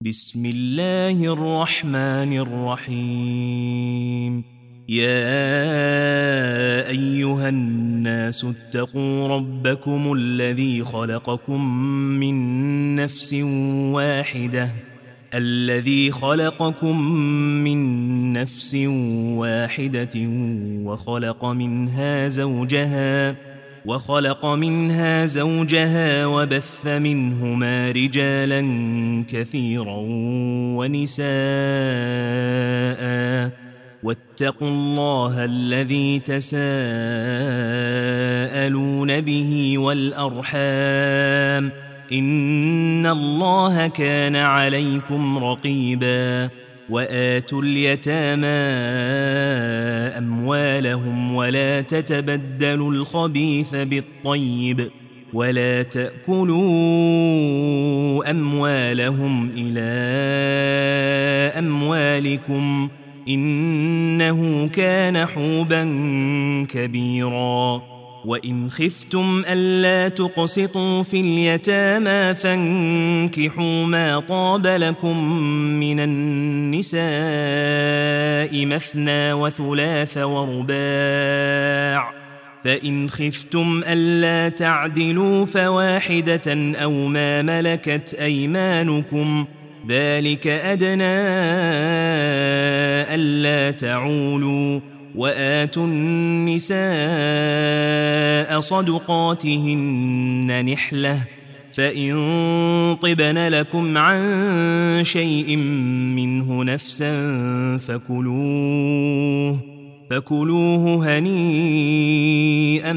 بسم الله الرحمن الرحيم. يا أيها الناس اتقوا ربكم الذي خلقكم من نفس واحدة وخلق منها زوجها وبث منهما رجالا كثيرا ونساء، واتقوا الله الذي تساءلون به والأرحام، إن الله كان عليكم رقيبا. وآتوا اليتامى أموالهم ولا تتبدلوا الخبيث بالطيب، ولا تأكلوا أموالهم إلى أموالكم، إنه كان حوبا كبيرا. وإن خفتم ألا تقسطوا في اليتامى فانكحوا ما طاب لكم من النساء مثنى وثلاث ورباع، فإن خفتم ألا تعدلوا فواحدة أو ما ملكت أيمانكم، ذلك أدنى ألا تعولوا. وآتوا النساء صدقاتهن نحلة، فإن طبن لكم عن شيء منه نفسا فكلوه هنيئا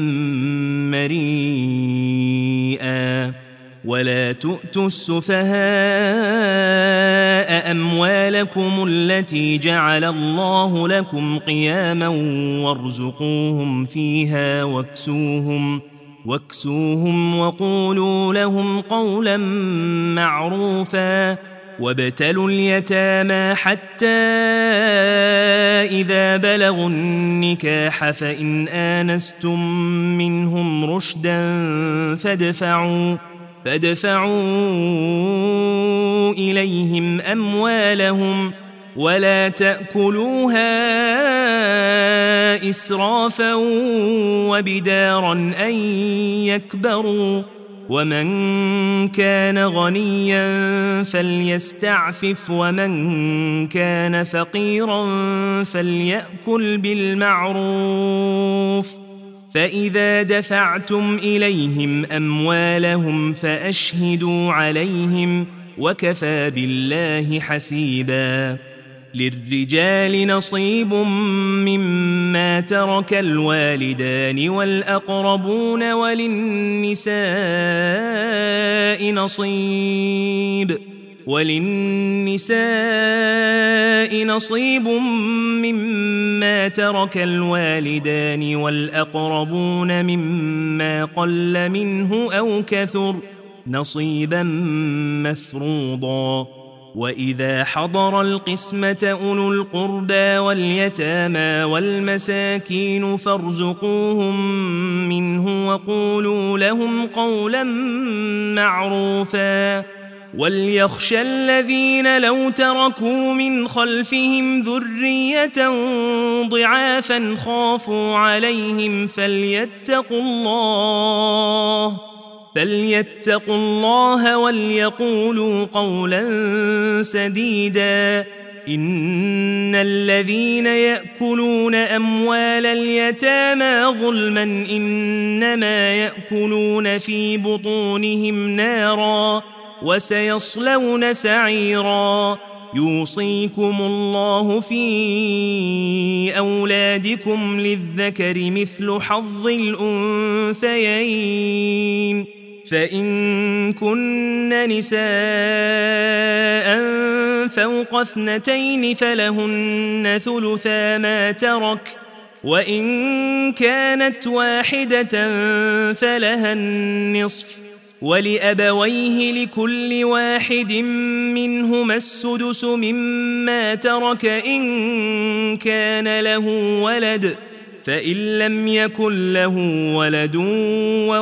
مريئا. ولا تؤتوا السفهاء أموالكم التي جعل الله لكم قياما وارزقوهم فيها واكسوهم وقولوا لهم قولا معروفا. وابتلوا اليتامى حتى إذا بلغوا النكاح فإن آنستم منهم رشدا فادفعوا إليهم أموالهم، ولا تأكلوها إسرافا وبدارا أن يكبروا. ومن كان غنيا فليستعفف، ومن كان فقيرا فليأكل بالمعروف. فإذا دفعتم إليهم أموالهم فأشهدوا عليهم، وكفى بالله حسيبا. للرجال نصيب مما ترك الوالدان والأقربون، وللنساء نصيب مما ترك الوالدان والأقربون مما قل منه أو كثر، نصيبا مفروضا. وإذا حضر القسمة أولو القربى واليتامى والمساكين فارزقوهم منه وقولوا لهم قولا معروفا. وليخشى الذين لو تركوا من خلفهم ذرية ضعافا خافوا عليهم فليتقوا الله وليقولوا قولا سديدا. إن الذين يأكلون أموال اليتامى ظلما إنما يأكلون في بطونهم نارا وسيصلون سعيرا. يوصيكم الله في أولادكم للذكر مثل حظ الأنثيين، فإن كن نساء فوق 2 فلهن ثلثا ما ترك، وإن كانت واحدة فلها النصف، ولأبويه لكل واحد منهما السدس مما ترك إن كان له ولد، فإن لم يكن له ولد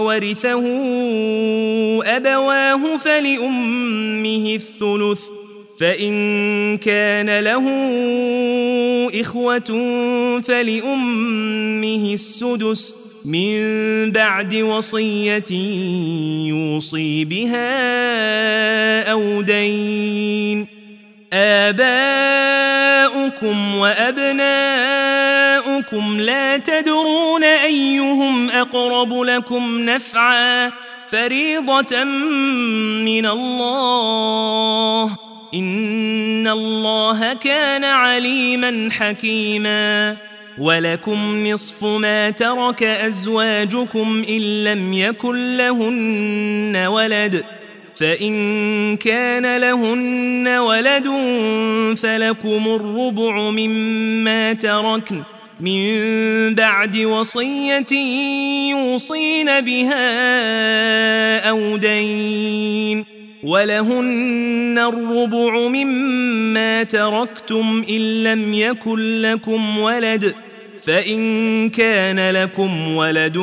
وورثه أبواه فلأمه الثلث، فإن كان له إخوة فلأمه السدس من بعد وصية يوصي بها أو دين. آباؤكم وأبناؤكم لا تدرون أيهم أقرب لكم نفعا فريضة من الله إن الله كان عليما حكيما. ولكم نصف ما ترك أزواجكم إن لم يكن لهن ولد فإن كان لهن ولد فلكم الربع مما تركن من بعد وصية يوصين بها أو دين. ولهن الربع مما تركتم إن لم يكن لكم ولد فإن كان لكم ولد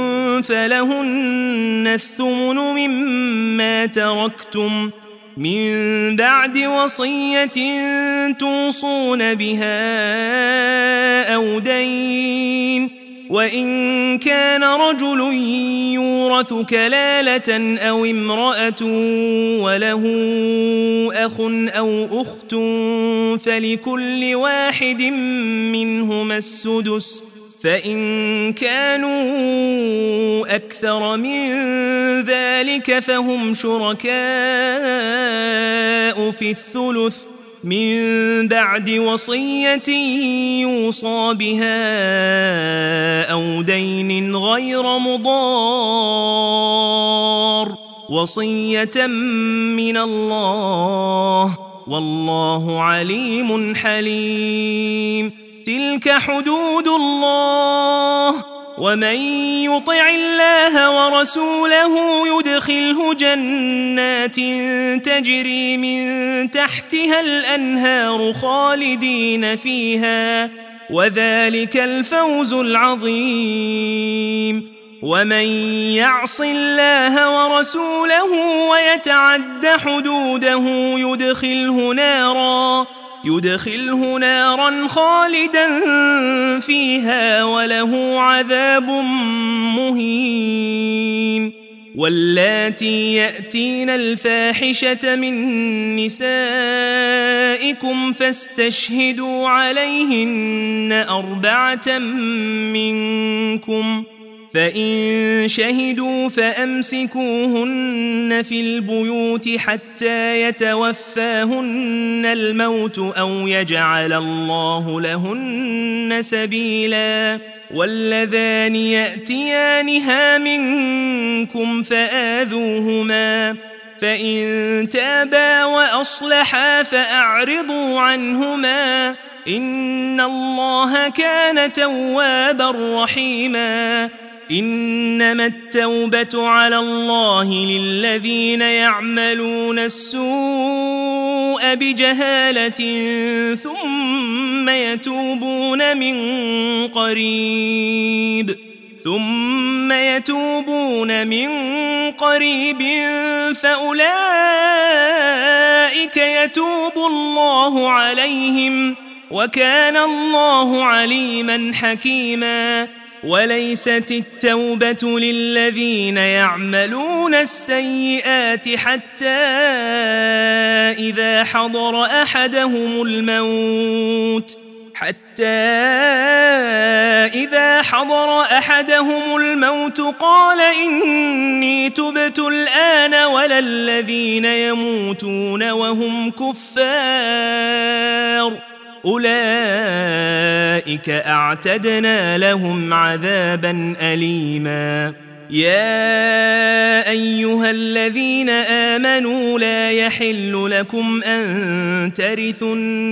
فلهن الثمن مما تركتم من بعد وصية توصون بها أو دين. وإن كان رجل يورث كلالة أو امرأة وله أخ أو أخت فلكل واحد منهما السدس فإن كانوا أكثر من ذلك فهم شركاء في الثلث من بعد وصية يوصى بها أو دين غير مضار وصية من الله والله عليم حليم. تلك حدود الله ومن يطع الله ورسوله يدخله جنات تجري من تحتها الأنهار خالدين فيها وذلك الفوز العظيم. ومن يعص الله ورسوله ويتعد حدوده يدخله نارا خالدا فيها وله عذاب مهين. واللاتي يأتين الفاحشة من نسائكم فاستشهدوا عليهن 4 منكم فإن شهدوا فأمسكوهن في البيوت حتى يتوفاهن الموت أو يجعل الله لهن سبيلا. واللذان يأتيانها منكم فآذوهما فإن تابا وأصلحا فأعرضوا عنهما إن الله كان توابا رحيما. إنما التوبة على الله للذين يعملون السوء بجهالة ثم يتوبون من قريب فأولئك يتوب الله عليهم وكان الله عليما حكيما. وليست التوبة للذين يعملون السيئات حتى إذا حضر أحدهم الموت قال إني تبت الآن ولا الذين يموتون وهم كفار أولئك أعتدنا لهم عذابا أليما. يا أيها الذين آمنوا لا يحل لكم أن ترثوا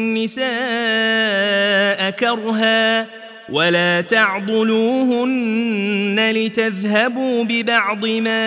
النساء كرها ولا تعضلوهن لتذهبوا ببعض ما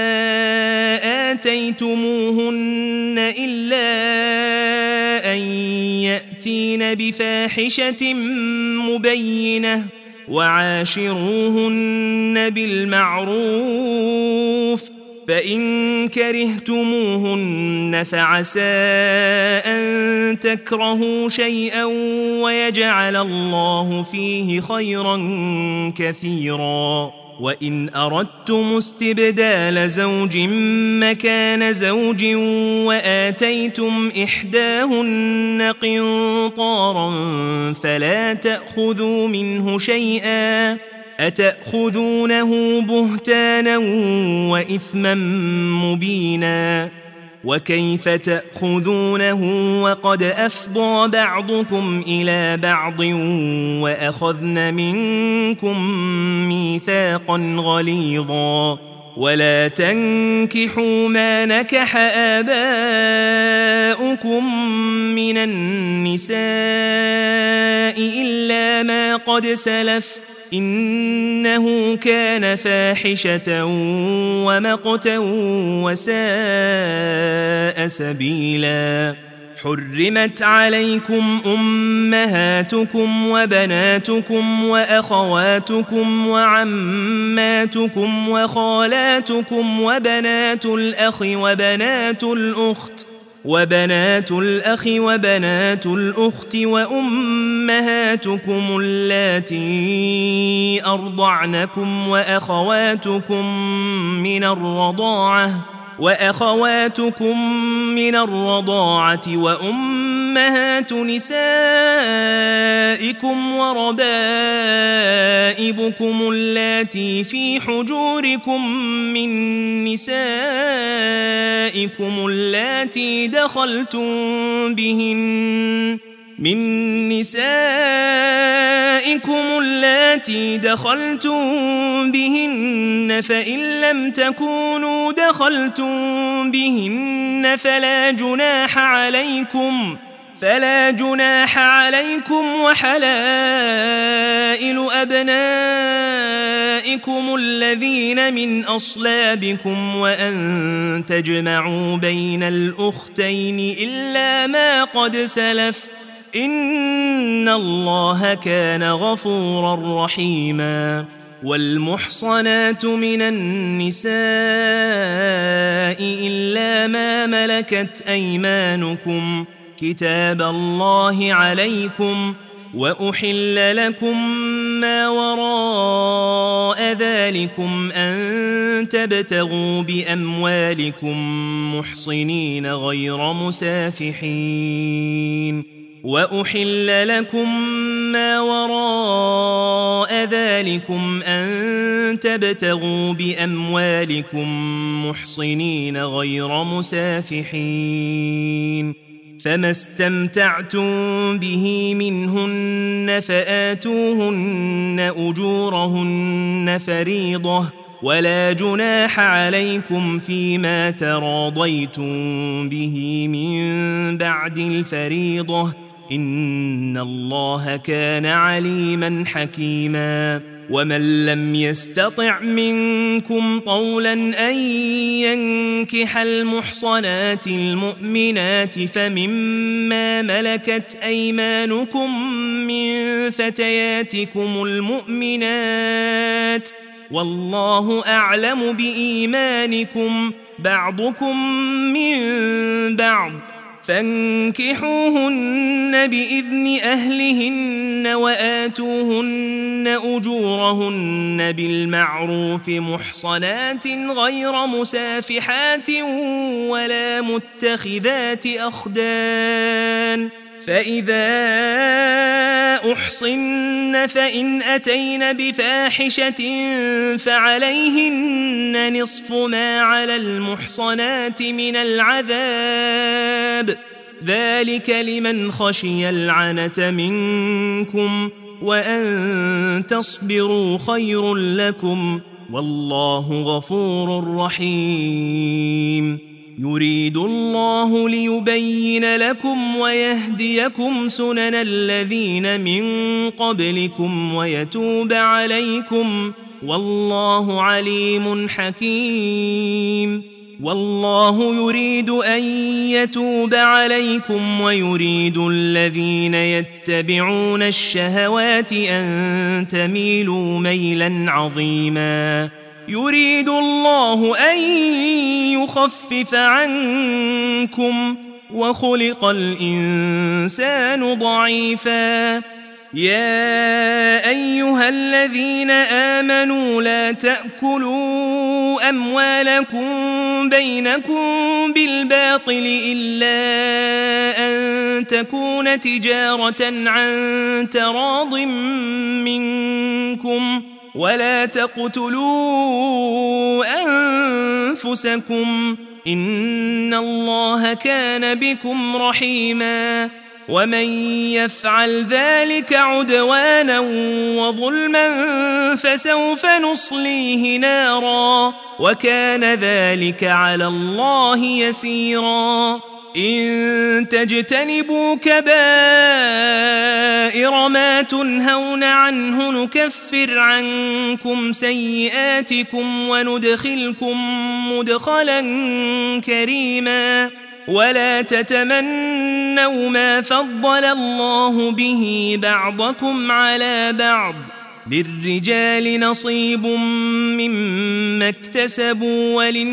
آتيتموهن إلا أن يأتين بفاحشة مبينة وعاشروهن بالمعروف فإن كرهتموهن فعسى أن تكرهوا شيئا ويجعل الله فيه خيرا كثيرا. وإن أردتم استبدال زوج مكان زوج وآتيتم إحداهن قنطارا فلا تأخذوا منه شيئا أتأخذونه بهتانا وإثما مبينا. وكيف تأخذونه وقد أفضى بعضكم إلى بعض وأخذن منكم ميثاقا غليظا. ولا تنكحوا ما نكح آباؤكم من النساء إلا ما قد سلف إنه كان فاحشة ومقتا وساء سبيلا. حرمت عليكم أمهاتكم وبناتكم وأخواتكم وعماتكم وخالاتكم وبنات الأخ وبنات الأخت وأمهاتكم اللاتي أرضعنكم وأخواتكم من الرضاعة وأمهات نسائكم وربائبكم اللاتي في حجوركم من نسائكم اللاتي دخلتم بهن فإن لم تكونوا دخلتم بهن فلا جناح عليكم وحلائل أبنائكم الذين من أصلابكم وأن تجمعوا بين الأختين إلا ما قد سلف إن الله كان غفورا رحيما. والمحصنات من النساء إلا ما ملكت أيمانكم كتاب الله عليكم وأحل لكم ما وراء ذلكم أن تبتغوا بأموالكم محصنين غير مسافحين وأحل لكم ما وراء ذلكم أن تبتغوا بأموالكم محصنين غير مسافحين فما استمتعتم به منهن فآتوهن أجورهن فريضة ولا جناح عليكم فيما تراضيتم به من بعد الفريضة إن الله كان عليما حكيما. ومن لم يستطع منكم طولا أن ينكح المحصنات المؤمنات فمما ملكت أيمانكم من فتياتكم المؤمنات والله أعلم بإيمانكم بعضكم من بعض فانكحوهن بإذن أهلهن وآتوهن أجورهن بالمعروف محصنات غير مسافحات ولا متخذات أخدان فإذا أحصن فإن أتين بفاحشة فعليهن نصف ما على المحصنات من العذاب ذلك لمن خشي العنة منكم وأن تصبروا خير لكم والله غفور رحيم. يريد الله ليبين لكم ويهديكم سنن الذين من قبلكم ويتوب عليكم والله عليم حكيم. والله يريد أن يتوب عليكم ويريد الذين يتبعون الشهوات أن تميلوا ميلا عظيما. يريد الله أن يخفف عنكم وخلق الإنسان ضعيفا. يا أيها الذين آمنوا لا تأكلوا أموالكم بينكم بالباطل إلا أن تكون تجارة عن تراض منكم ولا تقتلوا أنفسكم إن الله كان بكم رحيما. ومن يفعل ذلك عدوانا وظلما فسوف نصليه نارا وكان ذلك على الله يسيرا. إن تجتنبوا كبائر ما تنهون عنه نكفر عنكم سيئاتكم وندخلكم مدخلا كريما. ولا تتمنوا ما فضل الله به بعضكم على بعض للرجال نصيب مما اكتسبوا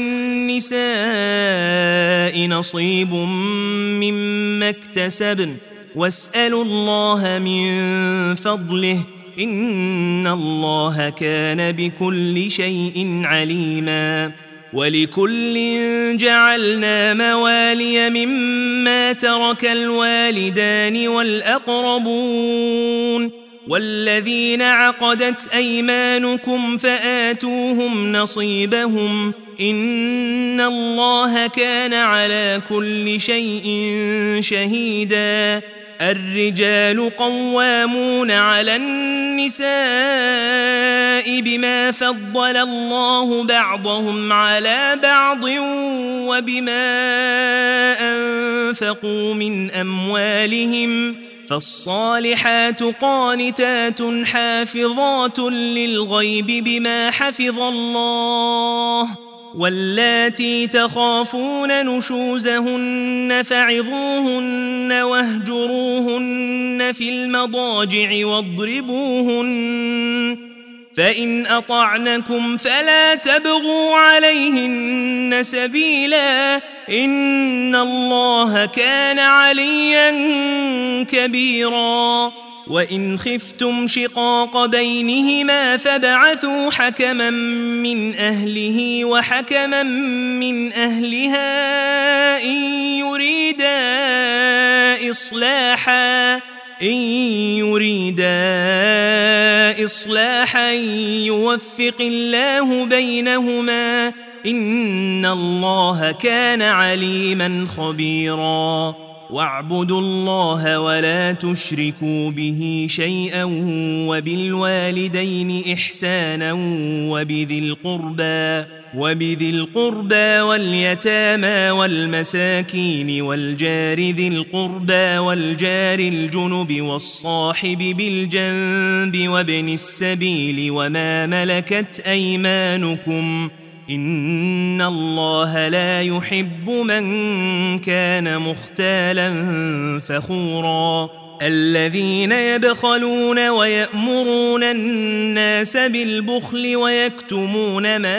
وللنساء نصيب مما اكتسبن واسألوا الله من فضله إن الله كان بكل شيء عليما. ولكل جعلنا موالي مما ترك الوالدان والأقربون والذين عقدت أيمانكم فآتوهم نصيبهم إن الله كان على كل شيء شهيدا. الرجال قوامون على النساء بما فضل الله بعضهم على بعض وبما أنفقوا من أموالهم فالصالحات قانتات حافظات للغيب بما حفظ الله. واللاتي تخافون نشوزهن فعظوهن واهجروهن في المضاجع واضربوهن فإن أطعنكم فلا تبغوا عليهن سبيلا إن الله كان عليا كبيرا. وإن خفتم شقاق بينهما فابعثوا حكما من أهله وحكما من أهلها إن يريدا إصلاحا يوفق الله بينهما إن الله كان عليما خبيرا. واعبدوا الله ولا تشركوا به شيئا وبالوالدين إحسانا وبذي القربى واليتامى والمساكين والجار ذي القربى والجار الجنب والصاحب بالجنب وابن السبيل وما ملكت أيمانكم إن الله لا يحب من كان مختالا فخورا. الذين يبخلون ويأمرون الناس بالبخل ويكتمون ما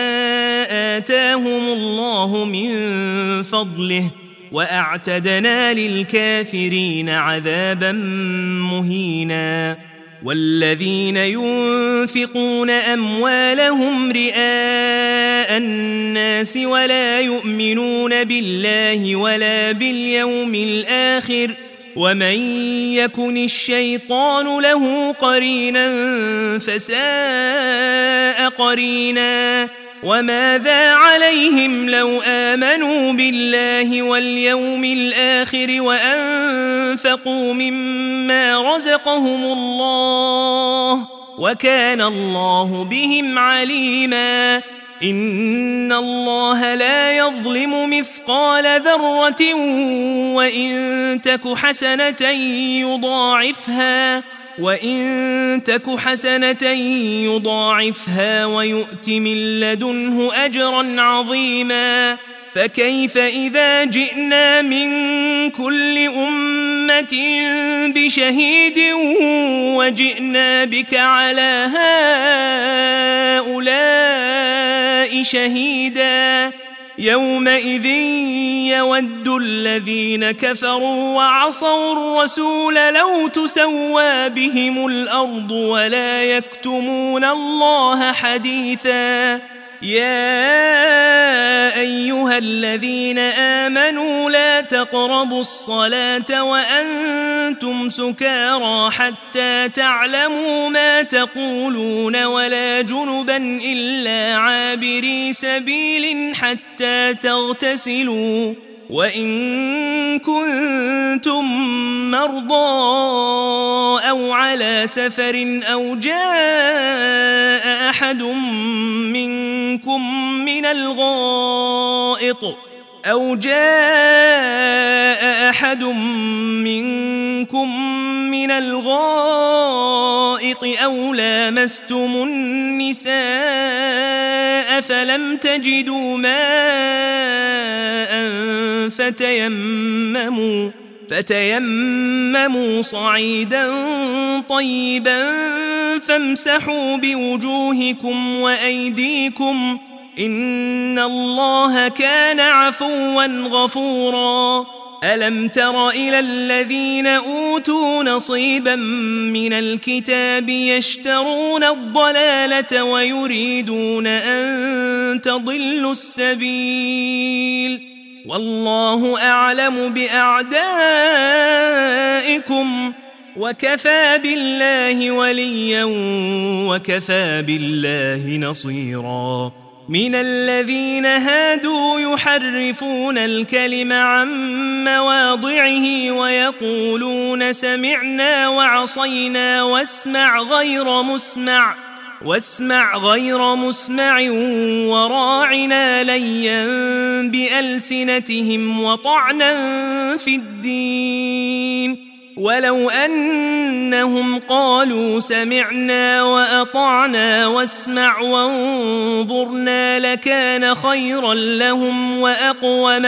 آتاهم الله من فضله وأعتدنا للكافرين عذابا مهينا. والذين ينفقون أموالهم رئاء الناس ولا يؤمنون بالله ولا باليوم الآخر ومن يكن الشيطان له قرينا فساء قرينا. وماذا عليهم لو آمنوا بالله واليوم الآخر وأنفقوا مما رزقهم الله وكان الله بهم عليما. إن الله لا يظلم مثقال ذرة وإن تك حسنة يضاعفها ويؤت من لدنه أجرا عظيما. فكيف إذا جئنا من كل أمة أمة بشهيد وجئنا بك على هؤلاء شهيدا يومئذ يود الذين كفروا وعصوا الرسول لو تسوى بهم الأرض ولا يكتمون الله حديثا يا أيها الذين آمنوا لا تقربوا الصلاة وأنتم سكارى حتى تعلموا ما تقولون ولا جنبا إلا عابري سبيل حتى تغتسلوا وإن كنتم مرضى أو على سفر أو جاء أحد منكم من الغائط أو لامستم النساء فلم تجدوا ماء فتيمموا صعيدا طيبا فامسحوا بوجوهكم وأيديكم إن الله كان عفوا غفورا ألم تر إلى الذين أوتوا نصيبا من الكتاب يشترون الضلالة ويريدون أن تضلوا السبيل والله أعلم بأعدائكم وكفى بالله وليا وكفى بالله نصيرا من الذين هادوا يحرفون الكلم عن مواضعه ويقولون سمعنا وعصينا واسمع غير مسمع وراعنا ليا بألسنتهم وطعنا في الدين ولو أنهم قالوا سمعنا وأطعنا واسمع وانظرنا لكان خيرا لهم وأقوم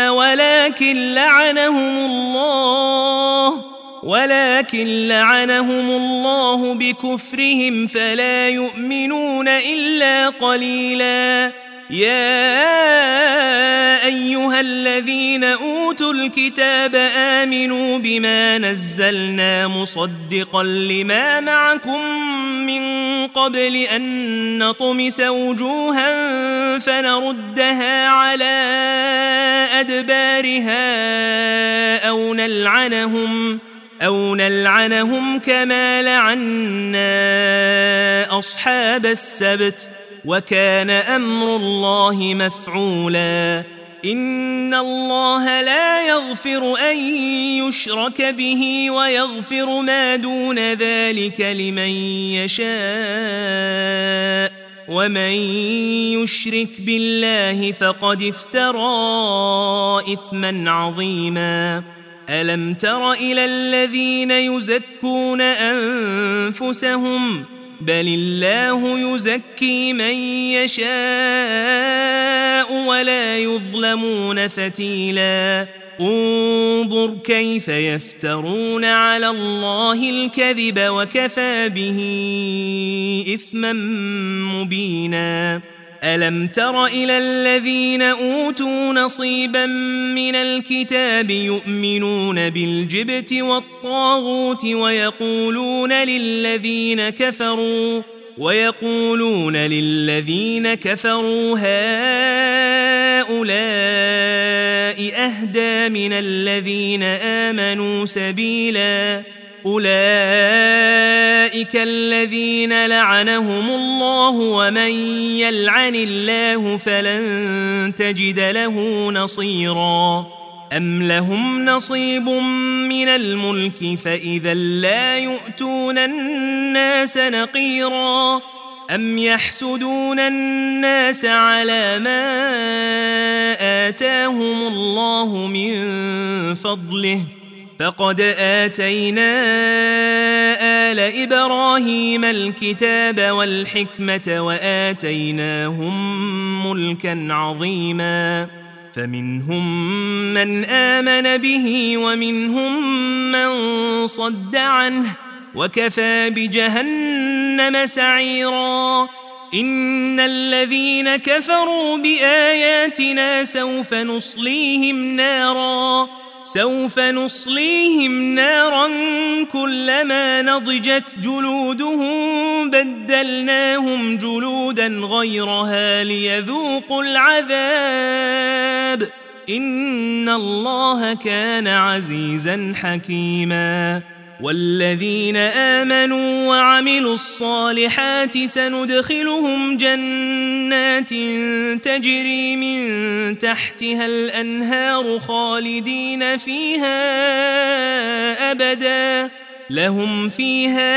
ولكن لعنهم الله بكفرهم فلا يؤمنون إلا قليلا يا أيها الذين أوتوا الكتاب آمنوا بما نزلنا مصدقا لما معكم من قبل أن نطمس وجوها فنردها على أدبارها أو نلعنهم كما لعنا أصحاب السبت وكان أمر الله مفعولا إن الله لا يغفر أن يشرك به ويغفر ما دون ذلك لمن يشاء ومن يشرك بالله فقد افترى إثما عظيما ألم تر إلى الذين يزكون أنفسهم بل الله يزكي من يشاء ولا يظلمون فتيلا انظر كيف يفترون على الله الكذب وكفى به إثما مبينا ألم تر إلى الذين أوتوا نصيبا من الكتاب يؤمنون بالجبت والطاغوت ويقولون للذين كفروا هؤلاء أهدى من الذين آمنوا سبيلا أولئك الذين لعنهم الله ومن يلعن الله فلن تجد له نصيرا أم لهم نصيب من الملك فإذا لا يؤتون الناس نقيرا أم يحسدون الناس على ما آتاهم الله من فضله فقد آتينا آل إبراهيم الكتاب والحكمة وآتيناهم ملكا عظيما فمنهم من آمن به ومنهم من صد عنه وكفى بجهنم سعيرا إن الذين كفروا بآياتنا سوف نصليهم نارا كلما نضجت جلودهم بدلناهم جلودا غيرها ليذوقوا العذاب إن الله كان عزيزا حكيما والذين آمنوا وعملوا الصالحات سندخلهم جنات تجري من تحتها الأنهار خالدين فيها أبدا لهم فيها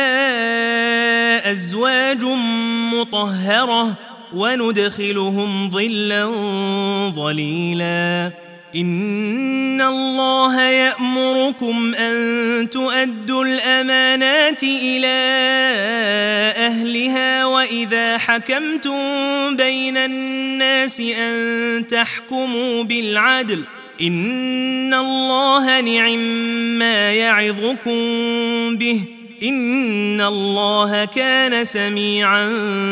أزواج مطهرة وندخلهم ظلا ظليلا إن الله يأمركم أن تؤدوا الأمانات إلى أهلها وإذا حكمتم بين الناس أن تحكموا بالعدل إن الله نعما يعظكم به إن الله كان سميعا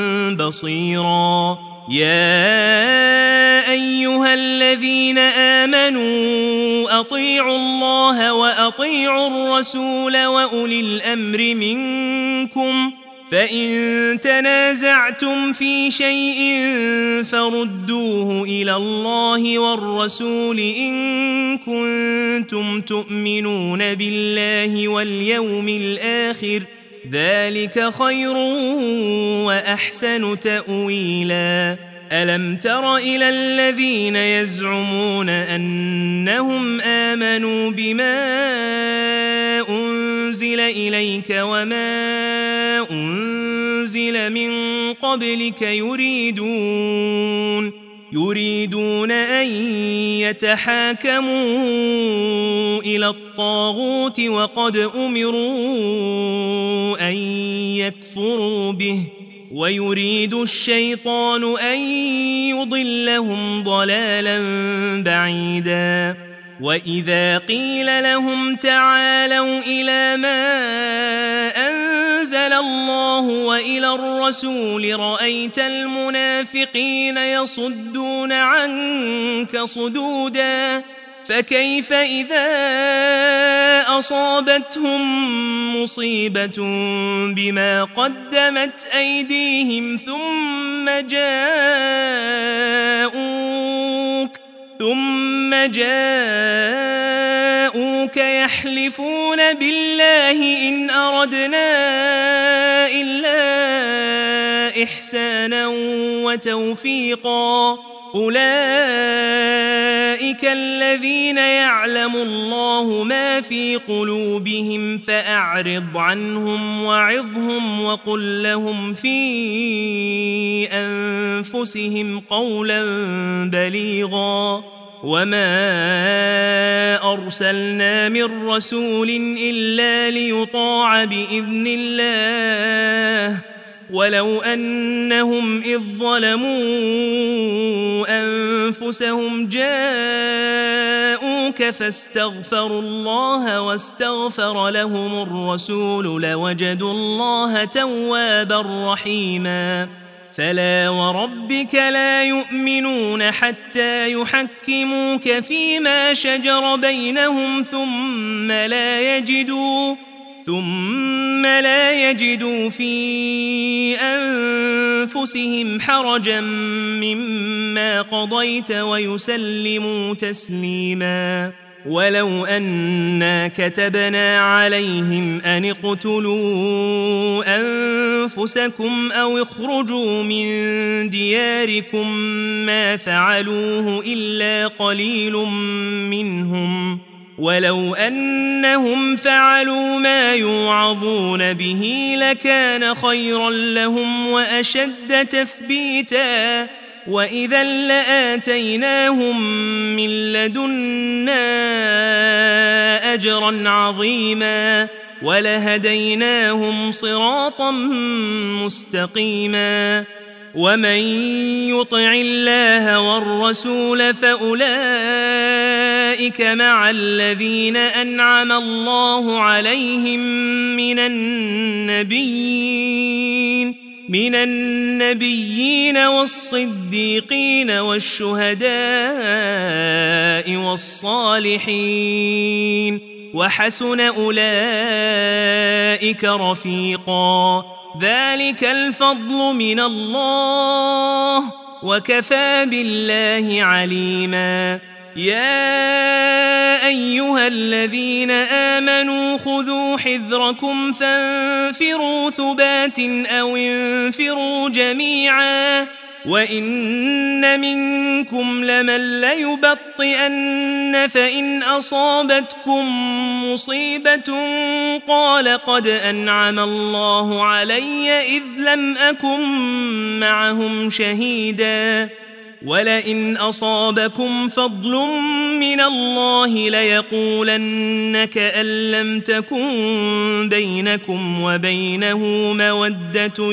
بصيرا يا أيها الذين آمنوا أطيعوا الله وأطيعوا الرسول وأولي الأمر منكم فإن تنازعتم في شيء فردوه إلى الله والرسول إن كنتم تؤمنون بالله واليوم الآخر ذلك خير وأحسن تأويلا ألم تر إلى الذين يزعمون أنهم آمنوا بما أنزل إليك وما أنزل من قبلك يريدون أن يتحاكموا إلى الطاغوت وقد أمروا أن يكفروا به ويريد الشيطان أن يضلهم ضلالا بعيدا وإذا قيل لهم تعالوا إلى ما أنزل الله وإلى الرسول رأيت المنافقين يصدون عنك صدودا فكيف إذا أصابتهم مصيبة بما قدمت أيديهم ثم جاءوك يحلفون بالله إن أردنا إلا إحسانا وتوفيقا أولئك الذين يعلم الله ما في قلوبهم فأعرض عنهم وعظهم وقل لهم في أنفسهم قولا بليغا وما أرسلنا من رسول إلا ليطاع بإذن الله ولو أنهم إذ ظلموا أنفسهم جاءوك فاستغفروا الله واستغفر لهم الرسول لوجدوا الله توابا رحيما فلا وربك لا يؤمنون حتى يحكموك فيما شجر بينهم ثم لا يجدوا في أنفسهم حرجا مما قضيت ويسلموا تسليما ولو أنا كتبنا عليهم أن اقتلوا أنفسكم أو اخرجوا من دياركم ما فعلوه إلا قليل منهم ولو أنهم فعلوا ما يوعظون به لكان خيرا لهم وأشد تثبيتا وإذا لآتيناهم من لدنا أجرا عظيما ولهديناهم صراطا مستقيما ومن يطع الله والرسول فأولئك مع الذين أنعم الله عليهم من النبيين والصديقين والشهداء والصالحين وحسن أولئك رفيقا ذلك الفضل من الله وكفى بالله عليما يا أيها الذين آمنوا خذوا حذركم فانفروا ثبات أو انفروا جميعا وإن منكم لمن ليبطئن فإن أصابتكم مصيبة قال قد أنعم الله علي إذ لم أكن معهم شهيدا ولئن أصابكم فضل من الله ليقولن كأن لم تكن بينكم وبينه مودة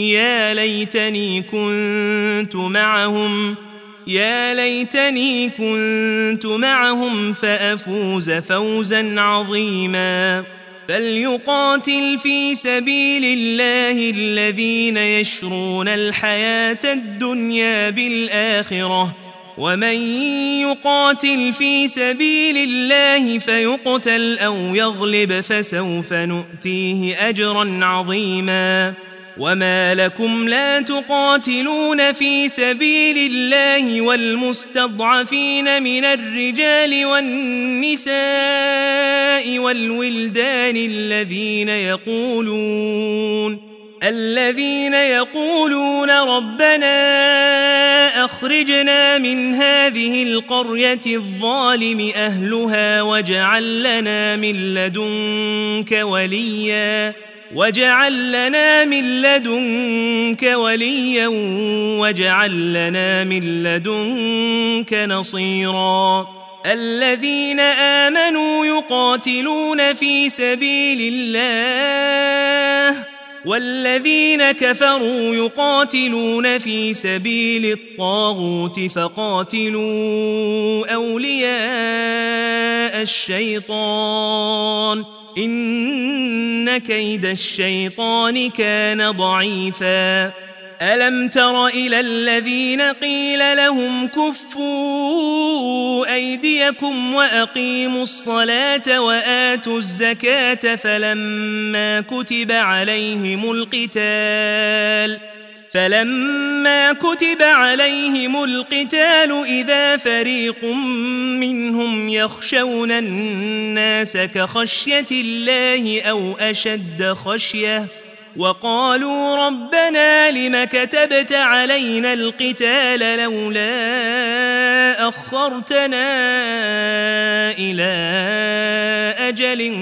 يا ليتني كنت معهم فأفوز فوزا عظيما فليقاتل في سبيل الله الذين يشرون الحياة الدنيا بالآخرة ومن يقاتل في سبيل الله فيقتل أو يغلب فسوف نؤتيه أجرا عظيما وما لكم لا تقاتلون في سبيل الله والمستضعفين من الرجال والنساء والولدان الذين يقولون ربنا أخرجنا من هذه القرية الظالم أهلها واجعل لنا من لدنك وليا واجعل لنا من لدنك نصيرا الذين آمنوا يقاتلون في سبيل الله والذين كفروا يقاتلون في سبيل الطاغوت فقاتلوا أولياء الشيطان إن كيد الشيطان كان ضعيفا ألم تر إلى الذين قيل لهم كفوا أيديكم وأقيموا الصلاة وآتوا الزكاة فلما كتب عليهم القتال إذا فريق منهم يخشون الناس كخشية الله أو أشد خشية وقالوا ربنا لم كتبت علينا القتال لولا أخرتنا إلى أجل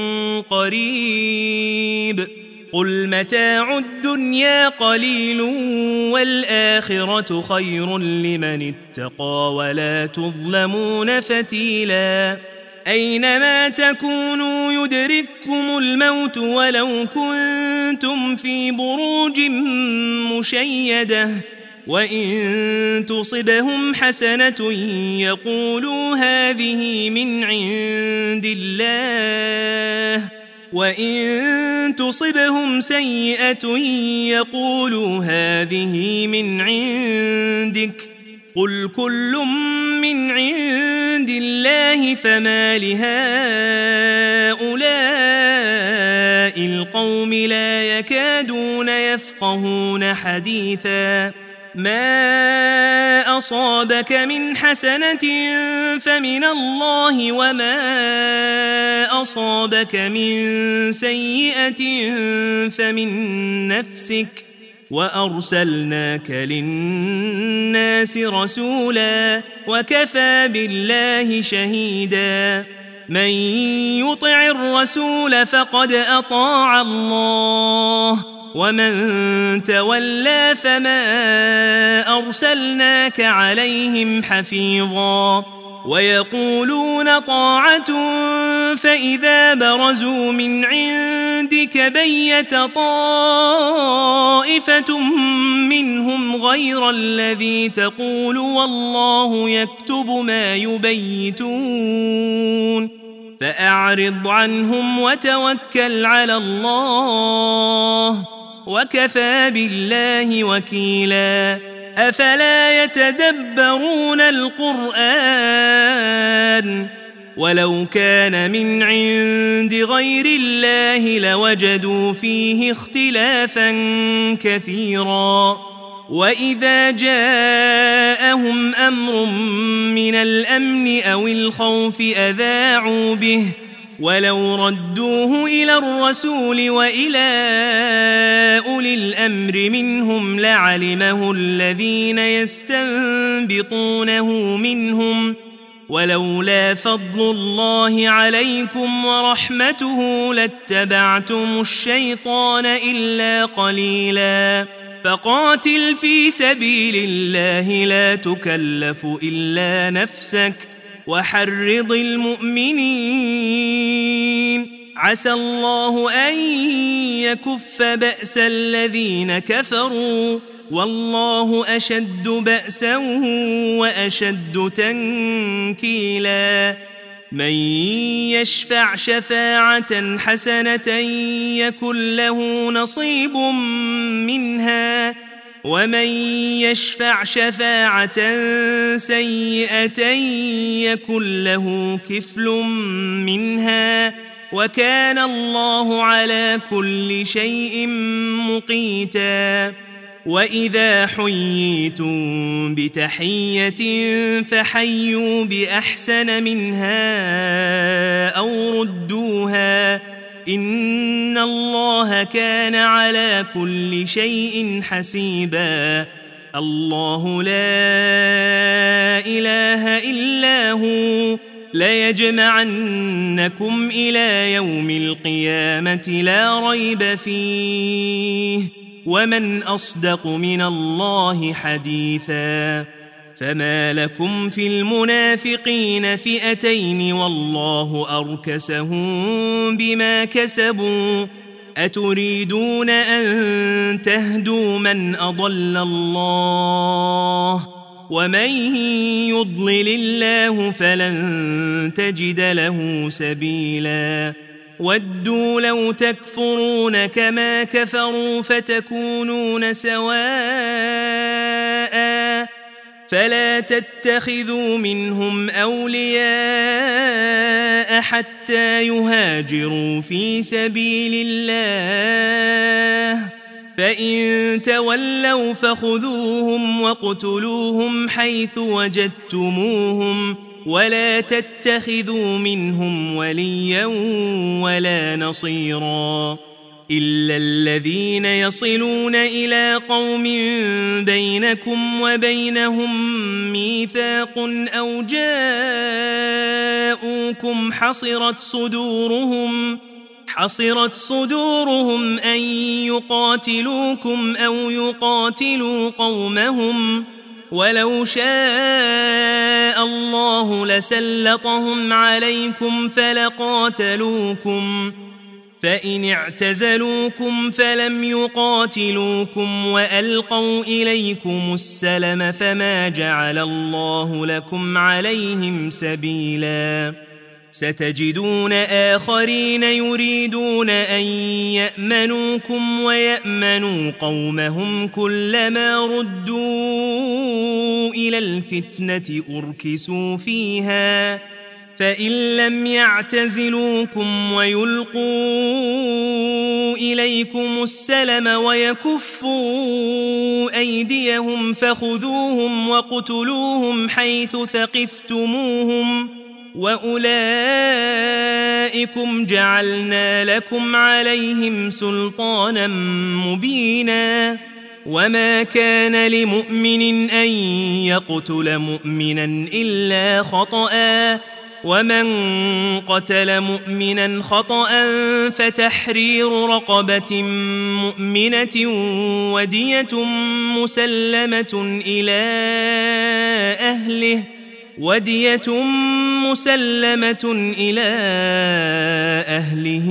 قريب قل متاع الدنيا قليل والآخرة خير لمن اتقى ولا تظلمون فتيلا أينما تكونوا يدرككم الموت ولو كنتم في بروج مشيدة وإن تصبهم حسنة يقولوا هذه من عند الله وإن تصبهم سيئة يقولوا هذه من عندك قل كل من عند الله فما لهؤلاء القوم لا يكادون يفقهون حديثا ما أصابك من حسنة فمن الله وما أصابك من سيئة فمن نفسك وأرسلناك للناس رسولا وكفى بالله شهيدا من يطع الرسول فقد أطاع الله ومن تولى فما أرسلناك عليهم حفيظا ويقولون طاعة فإذا برزوا من عندك بيت طائفة منهم غير الذي تقول والله يكتب ما يبيتون فأعرض عنهم وتوكل على الله وكفى بالله وكيلا أفلا يتدبرون القرآن ولو كان من عند غير الله لوجدوا فيه اختلافا كثيرا وإذا جاءهم أمر من الأمن أو الخوف أذاعوا به ولو ردوه إلى الرسول وإلى أولي الأمر منهم لعلمه الذين يستنبطونه منهم ولولا فضل الله عليكم ورحمته لاتبعتم الشيطان إلا قليلا فقاتل في سبيل الله لا تكلف إلا نفسك وحرض المؤمنين عسى الله أن يكف بأس الذين كفروا والله أشد بأسا وأشد تنكيلا من يشفع شفاعة حسنة يكن له نصيب منها ومن يشفع شفاعة سيئة يكن له كفل منها وكان الله على كل شيء مقيتا وإذا حييتم بتحية فحيوا بأحسن منها أو ردوها إن الله كان على كل شيء حسيبا الله لا إله إلا هو ليجمعنكم إلى يوم القيامة لا ريب فيه ومن أصدق من الله حديثا فما لكم في المنافقين فئتين والله أركسهم بما كسبوا أتريدون أن تهدوا من أضل الله ومن يضلل الله فلن تجد له سبيلا ودوا لو تكفرون كما كفروا فتكونون سواء فلا تتخذوا منهم أولياء حتى يهاجروا في سبيل الله فإن تولوا فخذوهم واقتلوهم حيث وجدتموهم ولا تتخذوا منهم وليا ولا نصيرا إلا الذين يصلون إلى قوم بينكم وبينهم ميثاق أو جاءوكم حصرت صدورهم أن يقاتلوكم أو يقاتلوا قومهم ولو شاء الله لسلطهم عليكم فلقاتلوكم فإن اعتزلوكم فلم يقاتلوكم وألقوا إليكم السلم فما جعل الله لكم عليهم سبيلا ستجدون آخرين يريدون أن يأمنوكم ويأمنوا قومهم كلما ردوا إلى الفتنة أركسوا فيها فإن لم يعتزلوكم ويلقوا إليكم السلم ويكفوا أيديهم فخذوهم واقتلوهم حيث ثقفتموهم وأولئكم جعلنا لكم عليهم سلطانا مبينا وما كان لمؤمن أن يقتل مؤمنا إلا خطأ ومن قتل مؤمنا خطأ فتحرير رقبة مؤمنة ودية مسلمة إلى أهله ودية مسلمة إلى أهله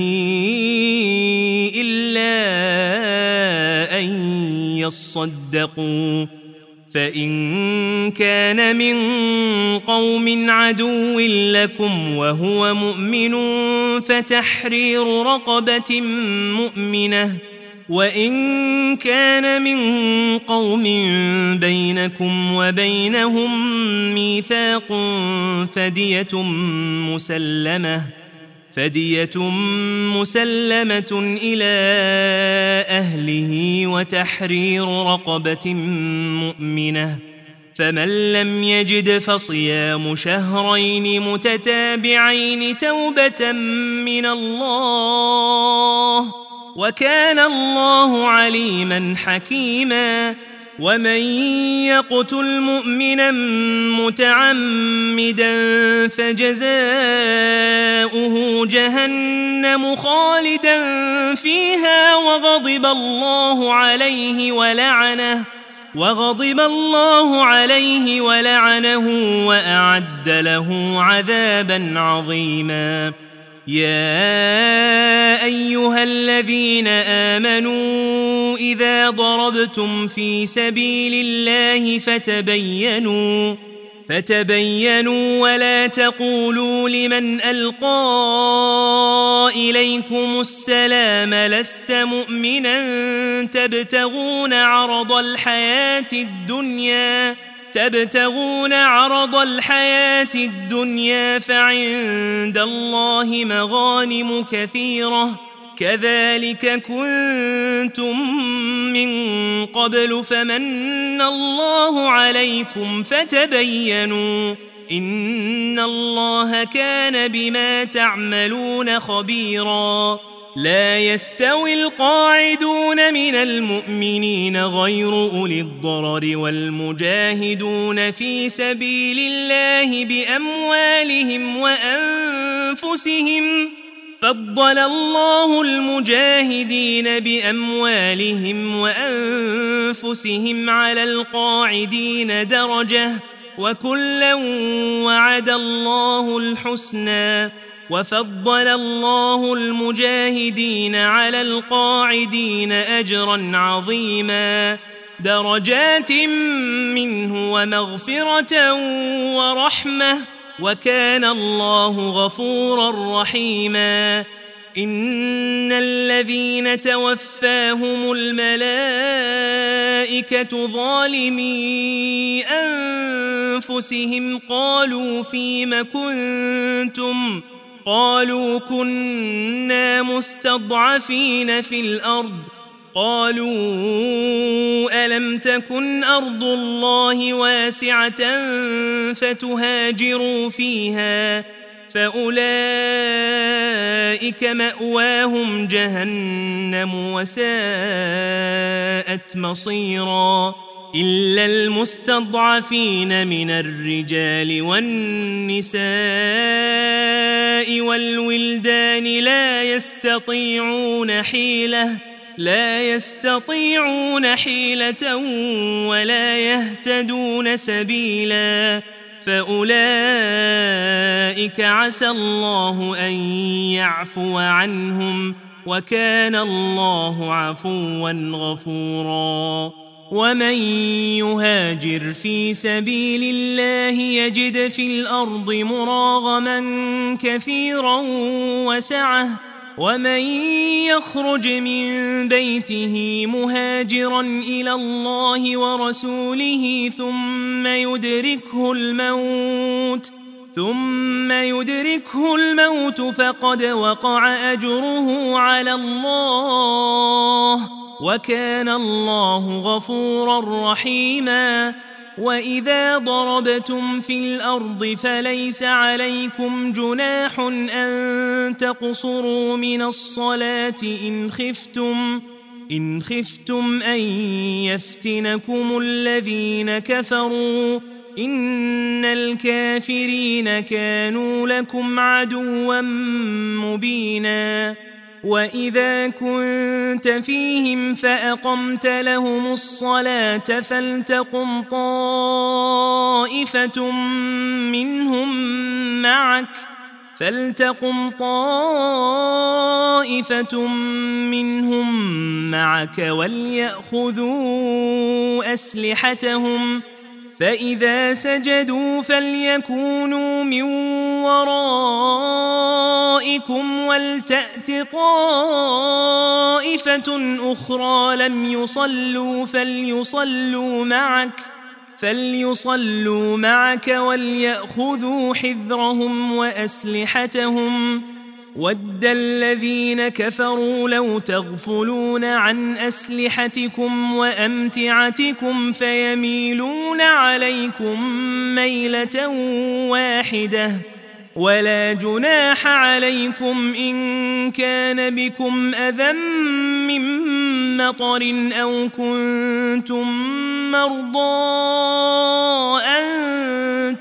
إلا أن يصدقوا فإن كان من قوم عدو لكم وهو مؤمن فتحرير رقبة مؤمنة وإن كان من قوم بينكم وبينهم ميثاق فدية مسلمة إلى أهله وتحرير رقبة مؤمنة فمن لم يجد فصيام شهرين متتابعين توبة من الله وكان الله عليما حكيما ومن يقتل مؤمنا متعمدا فجزاؤه جهنم خالدا فيها وغضب الله عليه ولعنه وأعد له عذابا عظيما يا أيها الذين آمنوا إذا ضربتم في سبيل الله فتبينوا ولا تقولوا لمن ألقى إليكم السلام لست مؤمنا تبتغون عرض الحياة الدنيا فعند الله مغانم كثيرة كذلك كنتم من قبل فمن الله عليكم فتبينوا إن الله كان بما تعملون خبيرا لا يستوي القاعدون من المؤمنين غير أولي الضرر والمجاهدون في سبيل الله بأموالهم وأنفسهم فضل الله المجاهدين بأموالهم وأنفسهم على القاعدين درجة وكلا وعد الله الحسنى وفضل الله المجاهدين على القاعدين أجرا عظيما درجات منه ومغفرة ورحمة وكان الله غفورا رحيما إن الذين توفاهم الملائكة ظالمي أنفسهم قالوا فيم كنتم قالوا كنا مستضعفين في الأرض قالوا ألم تكن أرض الله واسعة فتهاجروا فيها فأولئك مأواهم جهنم وساءت مصيرا إلا المستضعفين من الرجال والنساء والولدان لا يستطيعون حيلة ولا يهتدون سبيلا فأولئك عسى الله أن يعفو عنهم وكان الله عفوا غفورا ومن يهاجر في سبيل الله يجد في الأرض مراغما كثيرا وسعة ومن يخرج من بيته مهاجرا إلى الله ورسوله ثم يدركه الموت فقد وقع أجره على الله وكان الله غفورا رحيما وإذا ضربتم في الأرض فليس عليكم جناح أن تقصروا من الصلاة إن خفتم أن يفتنكم الذين كفروا إن الكافرين كانوا لكم عدوا مبينا وإذا كنت فيهم فأقمت لهم الصلاة فلتقم طائفة منهم معك وليأخذوا أسلحتهم فإذا سجدوا فليكونوا من ورائكم ولتأت طائفة أخرى لم يصلوا فليصلوا معك وليأخذوا حذرهم وأسلحتهم ود الذين كفروا لو تغفلون عن أسلحتكم وأمتعتكم فيميلون عليكم ميلة واحدة ولا جناح عليكم إن كان بكم أذى من مطر أو كنتم مرضى أن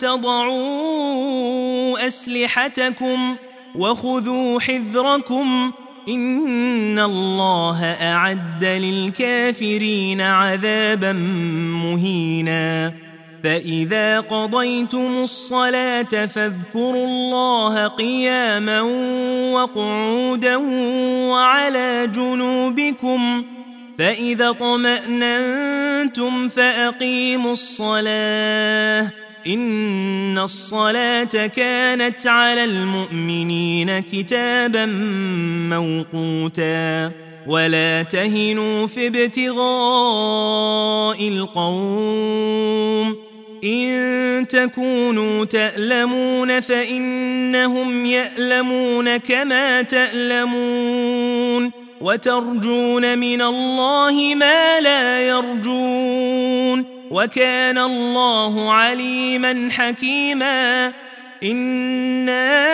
تضعوا أسلحتكم وخذوا حذركم إن الله أعد للكافرين عذابا مهينا فإذا قضيتم الصلاة فاذكروا الله قياما وقعودا وعلى جنوبكم فإذا اطمأننتم فأقيموا الصلاة إن الصلاة كانت على المؤمنين كتابا موقوتا ولا تهنوا في ابتغاء القوم إن تكونوا تألمون فإنهم يألمون كما تألمون وترجون من الله ما لا يرجون وكان الله عليما حكيما إنا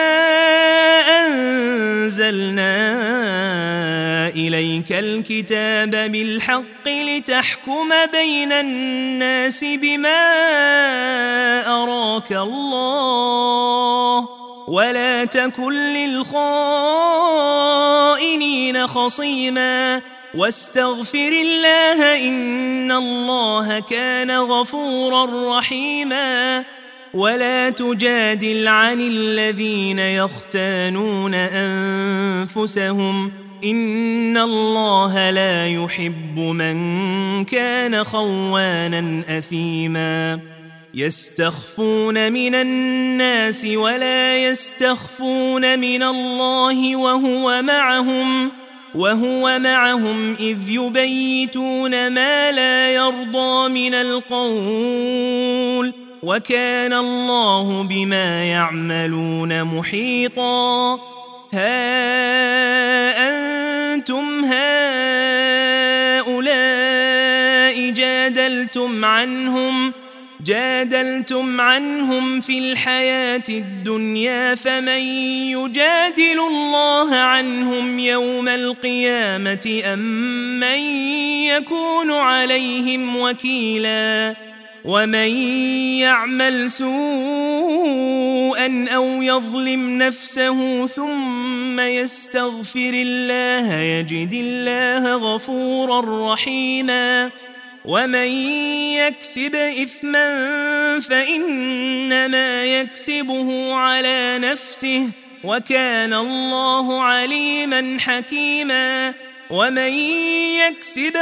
أنزلنا إليك الكتاب بالحق لتحكم بين الناس بما أراك الله ولا تكن للخائنين خصيما واستغفر الله إن الله كان غفورا رحيما ولا تجادل عن الذين يختانون أنفسهم إن الله لا يحب من كان خوانا أثيما يستخفون من الناس ولا يستخفون من الله وهو معهم إذ يبيتون ما لا يرضى من القول وكان الله بما يعملون محيطا ها أنتم هؤلاء جادلتم عنهم في الحياة الدنيا فمن يجادل الله عنهم يوم القيامة أم من يكون عليهم وكيلا ومن يعمل سوءا أو يظلم نفسه ثم يستغفر الله يجد الله غفورا رحيما ومن يكسب إثما فإنما يكسبه على نفسه وكان الله عليما حكيما ومن يكسب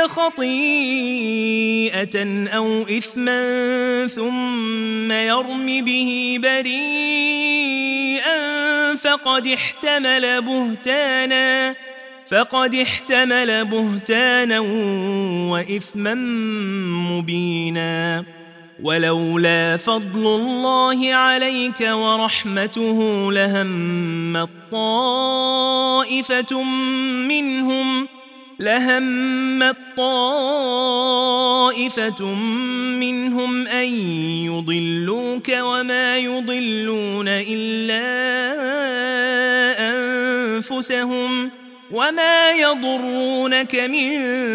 خطيئة أو إثما ثم يرم به بريئا فقد احتمل بهتانا وإثما مبينا ولولا فضل الله عليك ورحمته لهمت طائفة منهم أن يضلوك وما يضلون إلا أنفسهم وما يضرونك من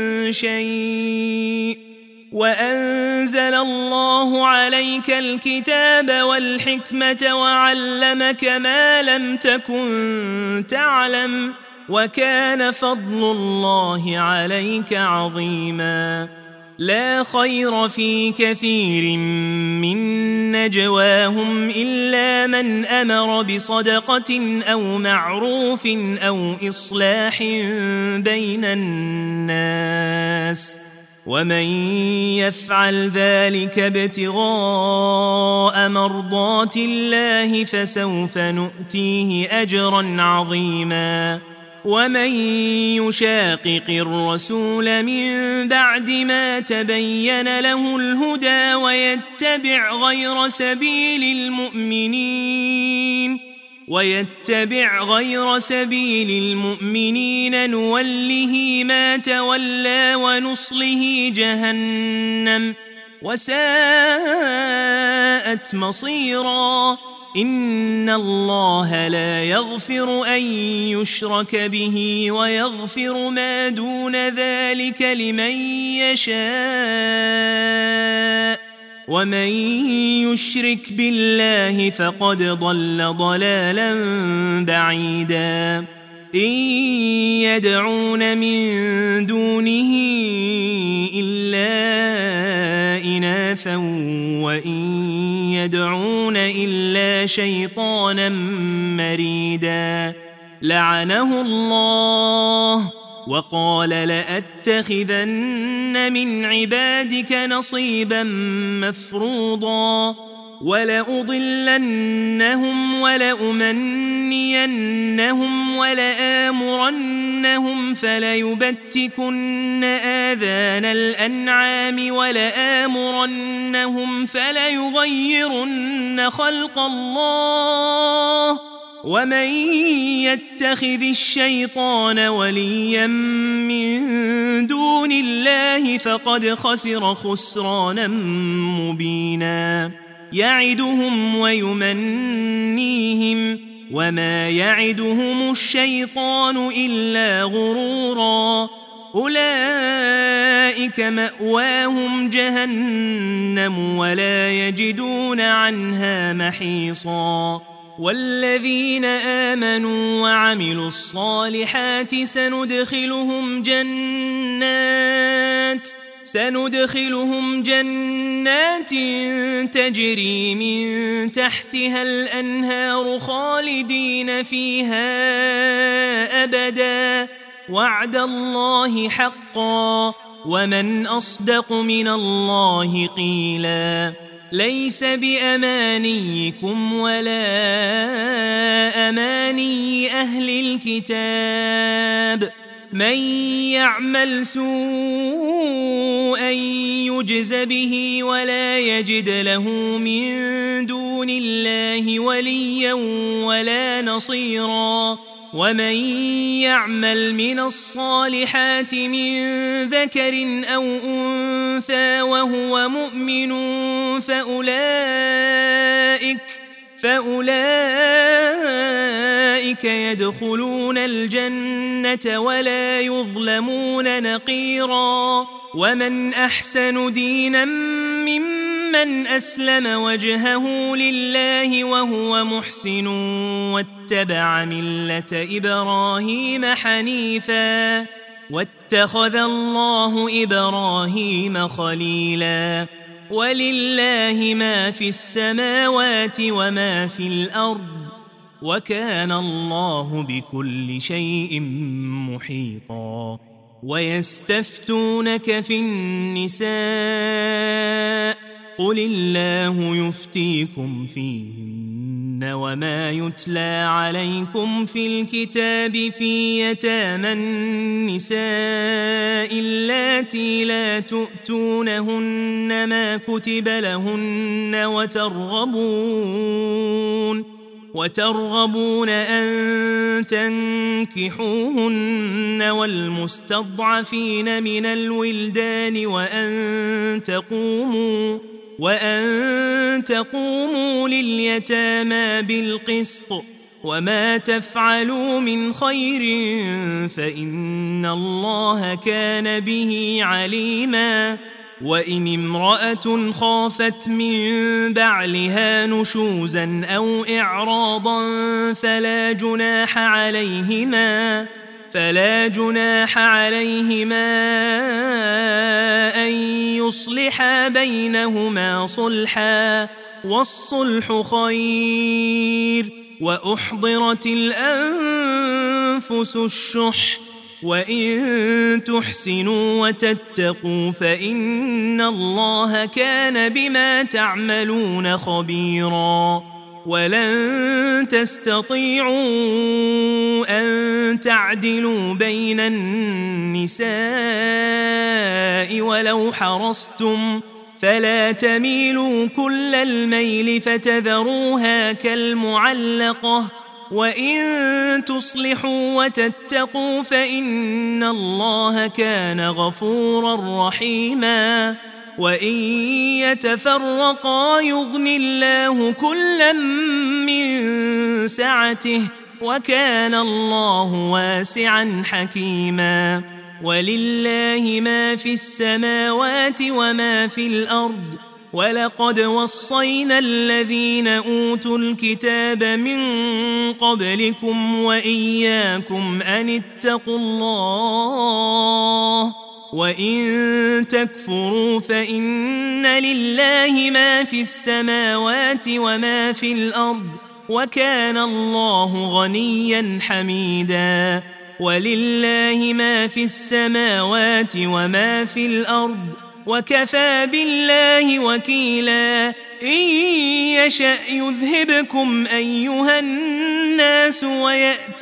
شيء وأنزل الله عليك الكتاب والحكمة وعلمك ما لم تكن تعلم وكان فضل الله عليك عظيما لا خير في كثير من نجواهم إلا من أمر بصدقة أو معروف أو إصلاح بين الناس ومن يفعل ذلك ابتغاء مرضات الله فسوف نؤتيه أجرا عظيما ومن يشاقق الرسول من بعد ما تبين له الهدى ويتبع غير سبيل المؤمنين نوله ما تولى ونصله جهنم وساءت مصيرا إن الله لا يغفر أن يشرك به ويغفر ما دون ذلك لمن يشاء ومن يشرك بالله فقد ضل ضلالا بعيدا إن يدعون من دونه إلا إناثا وإن يدعون إلا شيطانا مريدا لعنه الله وقال لأتخذن من عبادك نصيبا مفروضا ولأضلنهم ولأمنينهم ولآمرنهم فليبتكن آذان الأنعام ولآمرنهم فليغيرن خلق الله ومن يتخذ الشيطان وليا من دون الله فقد خسر خسرانا مبينا يعدهم ويمنيهم وما يعدهم الشيطان إلا غرورا أولئك مأواهم جهنم ولا يجدون عنها محيصا والذين آمنوا وعملوا الصالحات سندخلهم جنات تجري من تحتها الأنهار خالدين فيها أبدا وعد الله حقا ومن أصدق من الله قيلا ليس بأمانيكم ولا أماني أهل الكتاب من يعمل سوءا يجز به ولا يجد له من دون الله وليا ولا نصيرا ومن يعمل من الصالحات من ذكر أو أنثى وهو مؤمن فأولئك يدخلون الجنة ولا يظلمون نقيرا ومن أحسن دينا ممن أسلم وجهه لله وهو محسن واتبع ملة إبراهيم حنيفا واتخذ الله إبراهيم خليلا ولله ما في السماوات وما في الأرض وكان الله بكل شيء محيطا ويستفتونك في النساء قل الله يفتيكم فيهن وما يتلى عليكم في الكتاب في يتامى النساء اللاتي لا تؤتونهن ما كتب لهن وترغبون أن تنكحوهن والمستضعفين من الولدان وأن تقوموا لليتامى بالقسط وما تفعلوا من خير فإن الله كان به عليما وإن امرأة خافت من بعلها نشوزا أو إعراضا فلا جناح عليهما فلا جناح عليهما أن يصلحا بينهما صلحا والصلح خير وأحضرت الأنفس الشح وإن تحسنوا وتتقوا فإن الله كان بما تعملون خبيرا ولن تستطيعوا أن تعدلوا بين النساء ولو حرصتم فلا تميلوا كل الميل فتذروها كالمعلقة وإن تصلحوا وتتقوا فإن الله كان غفورا رحيما وإن يتفرقا يغن الله كلا من سعته وكان الله واسعا حكيما ولله ما في السماوات وما في الأرض ولقد وصينا الذين أوتوا الكتاب من قبلكم وإياكم أن اتقوا الله وإن تكفروا فإن لله ما في السماوات وما في الأرض وكان الله غنيا حميدا ولله ما في السماوات وما في الأرض وكفى بالله وكيلا إن يشأ يذهبكم أيها الناس ويأت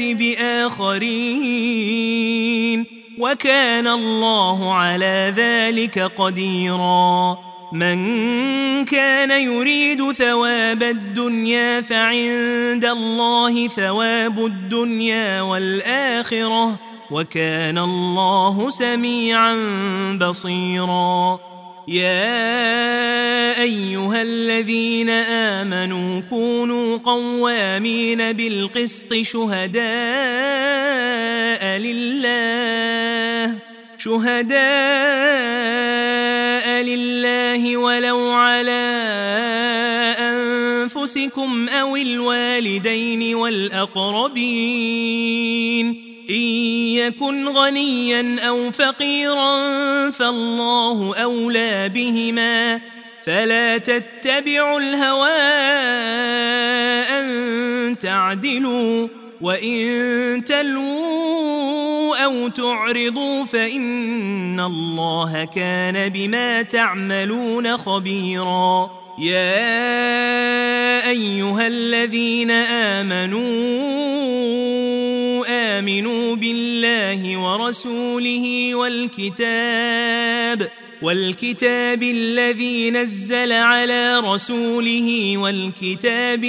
بآخرين وكان الله على ذلك قديرا من كان يريد ثواب الدنيا فعند الله ثواب الدنيا والآخرة وكان الله سميعا بصيرا يا أيها الذين آمنوا كونوا قوامين بالقسط شهداء لله ولو على أنفسكم أو الوالدين والأقربين إن يكن غنيا أو فقيرا فالله أولى بهما فلا تتبعوا الهوى أن تعدلوا وإن تلووا أو تعرضوا فإن الله كان بما تعملون خبيرا يا أيها الذين آمنوا بالله ورسوله والكتاب الذي نزل على رسوله والكتاب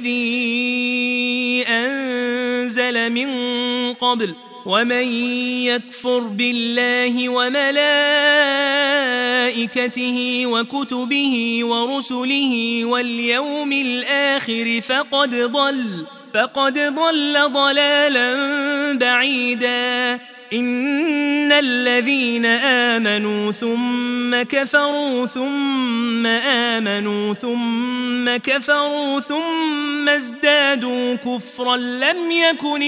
الذي أنزل من قبل ومن يكفر بالله وملائكته وكتبه ورسله واليوم الآخر فقد ضل ضلالا بعيدا إن الذين آمنوا ثم كفروا ثم آمنوا ثم كفروا ثم ازدادوا كفرا لم يكن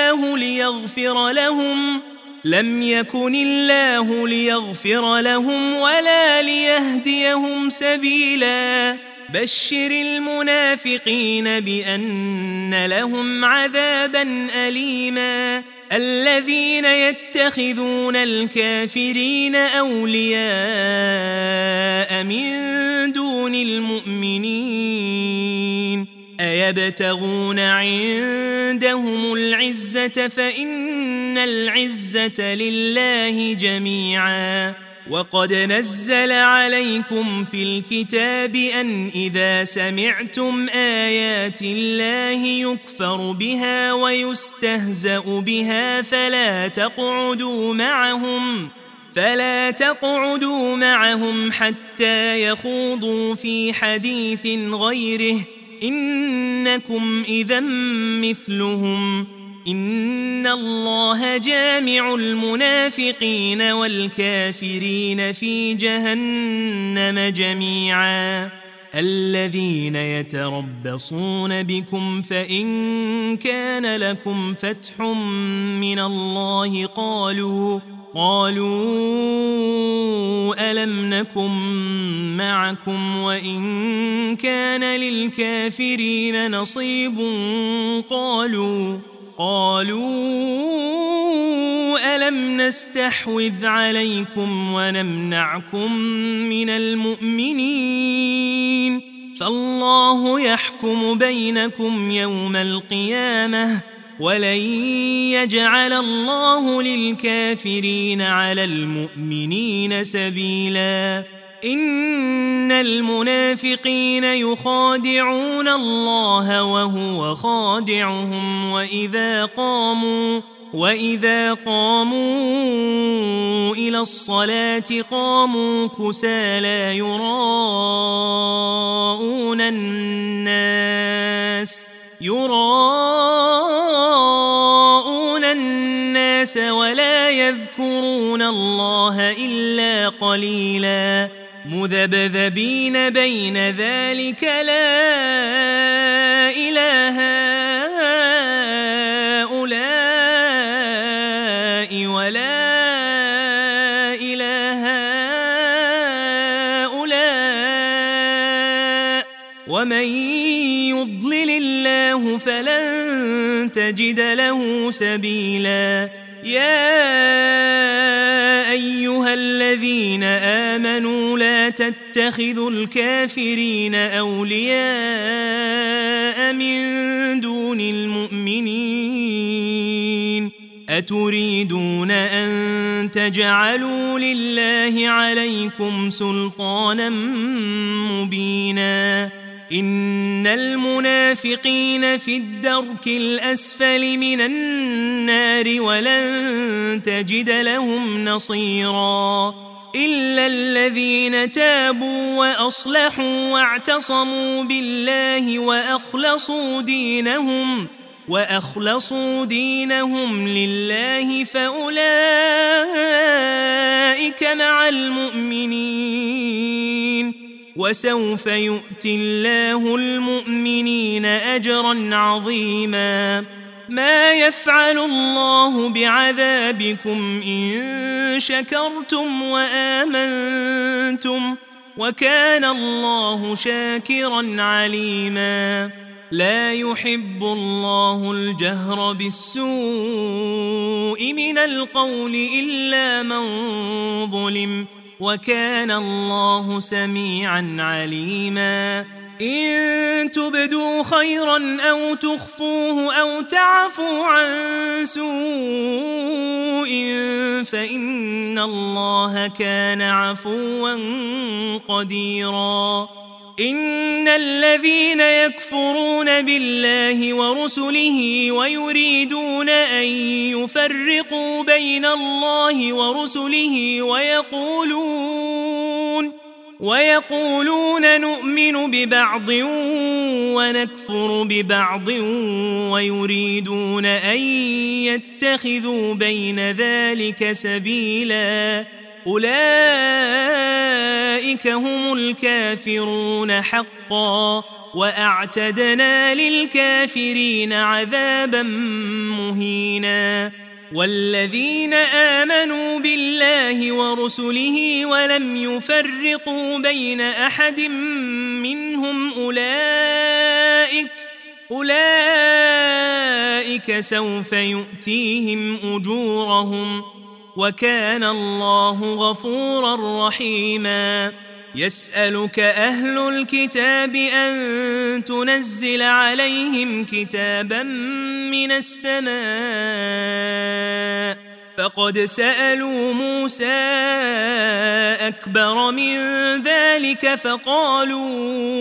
الله ليغفر لهم ولا ليهديهم سبيلا بشر المنافقين بأن لهم عذابا أليما الذين يتخذون الكافرين أولياء من دون المؤمنين أيبتغون عندهم العزة فإن العزة لله جميعا وقد نزل عليكم في الكتاب أن إذا سمعتم آيات الله يكفر بها ويستهزأ بها فلا تقعدوا معهم حتى يخوضوا في حديث غيره إنكم إذا مثلهم إن الله جامع المنافقين والكافرين في جهنم جميعا الذين يتربصون بكم فإن كان لكم فتح من الله قالوا ألم نكن معكم وإن كان للكافرين نصيب قالوا ألم نستحوذ عليكم ونمنعكم من المؤمنين فالله يحكم بينكم يوم القيامة ولن يجعل الله للكافرين على المؤمنين سبيلا إن المنافقين يخادعون الله وهو خادعهم وإذا قاموا إلى الصلاة قاموا كسالى يراءون الناس ولا يذكرون الله إلا قليلا مذبذبين بين ذلك لا إله هؤلاء ولا إله هؤلاء ومن يضلل الله فلن تجد له سبيلا يا أيها الذين آمنوا لا تتخذوا الكافرين أولياء من دون المؤمنين أتريدون أن تجعلوا لله عليكم سلطانا مبينا إن المنافقين في الدرك الأسفل من النار ولن تجد لهم نصيرا إلا الذين تابوا وأصلحوا واعتصموا بالله وأخلصوا دينهم لله فأولئك مع المؤمنين وسوف يؤتي الله المؤمنين أجرا عظيما ما يفعل الله بعذابكم إن شكرتم وآمنتم وكان الله شاكرا عليما لا يحب الله الجهر بالسوء من القول إلا من ظلم وكان الله سميعا عليما إن تبدوا خيرا أو تخفوه أو تعفوا عن سوء فإن الله كان عفوا قديرا إن الذين يكفرون بالله ورسله ويريدون أن يفرقوا بين الله ورسله ويقولون نؤمن ببعض ونكفر ببعض ويريدون أن يتخذوا بين ذلك سبيلا أولئك هم الكافرون حقا وأعتدنا للكافرين عذابا مهينا والذين آمنوا بالله ورسله ولم يفرقوا بين أحد منهم أولئك سوف يؤتيهم أجورهم وكان الله غفورا رحيما يسألك أهل الكتاب أن تنزل عليهم كتابا من السماء فقد سألوا موسى أكبر من ذلك فقالوا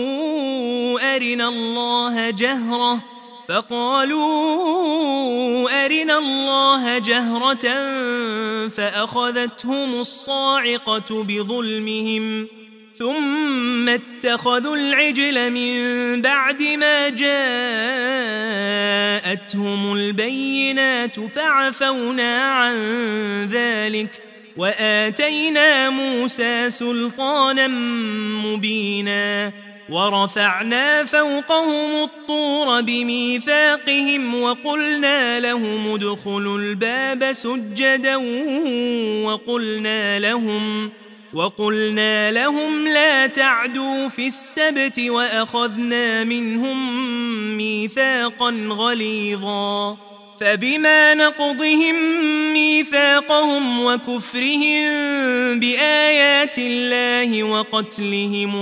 أرنا الله جهرة فأخذتهم الصاعقة بظلمهم ثم اتخذوا العجل من بعد ما جاءتهم البينات فعفونا عن ذلك وآتينا موسى سلطانا مبينا ورفعنا فوقهم الطور بميثاقهم وقلنا لهم ادخلوا الباب سجدا وقلنا لهم لا تعدوا في السبت وأخذنا منهم ميثاقا غليظا فبما نقضهم ميثاقهم وكفرهم بآيات الله وقتلهم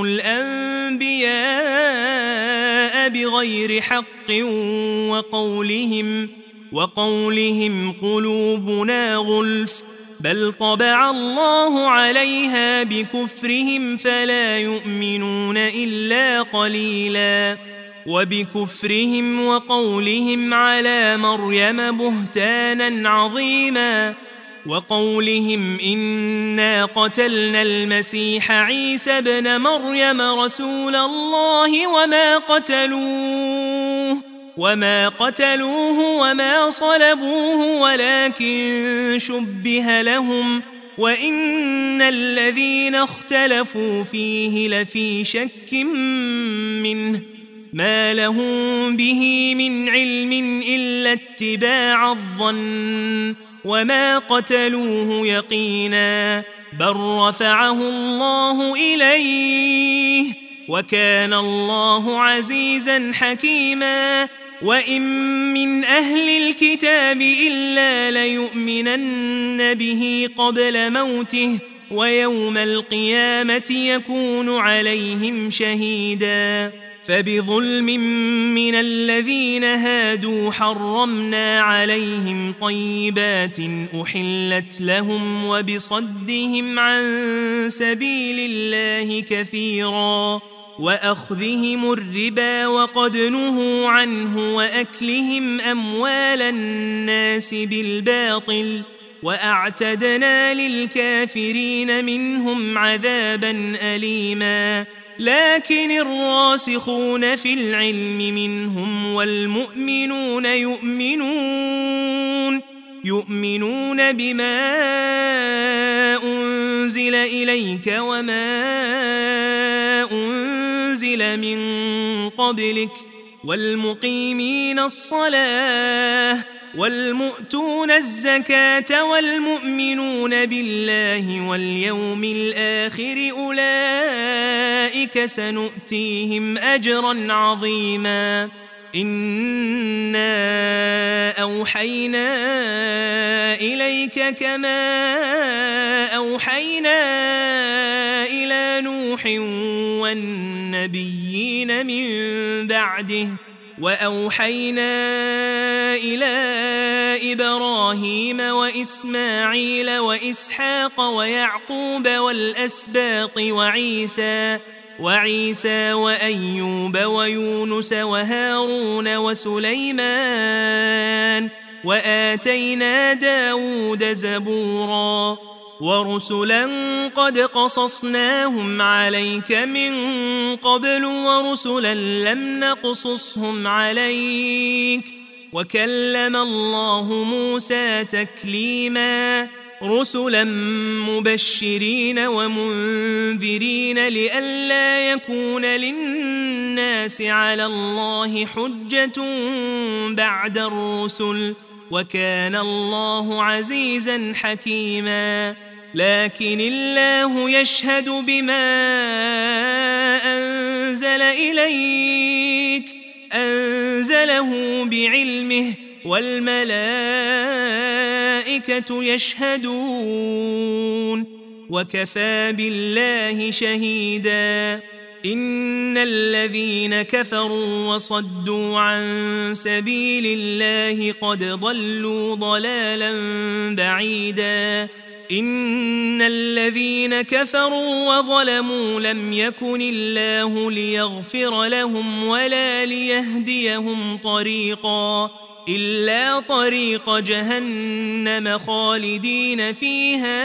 الأنبياء بغير حق وقولهم قلوبنا غلف بل طبع الله عليها بكفرهم فلا يؤمنون إلا قليلا وبكفرهم وقولهم على مريم بهتانا عظيما وقولهم إنا قتلنا المسيح عيسى ابن مريم رسول الله وما قتلوه وما صلبوه ولكن شبه لهم وإن الذين اختلفوا فيه لفي شك منه ما لهم به من علم إلا اتباع الظن وما قتلوه يقينا بل رفعه الله إليه وكان الله عزيزا حكيما وإن من أهل الكتاب إلا ليؤمنن به قبل موته ويوم القيامة يكون عليهم شهيدا فبظلم من الذين هادوا حرمنا عليهم طيبات أحلت لهم وبصدهم عن سبيل الله كثيرا وأخذهم الربا وقد نهوا عنه وأكلهم أموال الناس بالباطل وأعتدنا للكافرين منهم عذابا أليما لكن الراسخون في العلم منهم والمؤمنون يؤمنون بما أنزل إليك وما أنزل من قبلك والمقيمين الصلاة والمؤتون الزكاة والمؤمنون بالله واليوم الآخر أولئك سنؤتيهم أجرا عظيما إنا أوحينا إليك كما أوحينا إلى نوح والنبيين من بعده وأوحينا إلى إبراهيم وإسماعيل وإسحاق ويعقوب والأسباط وعيسى وأيوب ويونس وهارون وسليمان وآتينا داود زبورا ورسلا قد قصصناهم عليك من قبل ورسلا لم نقصصهم عليك وكلم الله موسى تكليما رسلا مبشرين ومنذرين لئلا يكون للناس على الله حجة بعد الرسل وكان الله عزيزا حكيما لكن الله يشهد بما أنزل إليك أنزله بعلمه والملائكة يشهدون وكفى بالله شهيدا إن الذين كفروا وصدوا عن سبيل الله قد ضلوا ضلالا بعيدا إن الذين كفروا وظلموا لم يكن الله ليغفر لهم ولا ليهديهم طريقا إلا طريق جهنم خالدين فيها